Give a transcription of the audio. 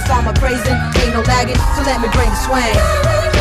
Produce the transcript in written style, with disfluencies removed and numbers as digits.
just all my praising. Ain't no lagging, so let me bring the swing.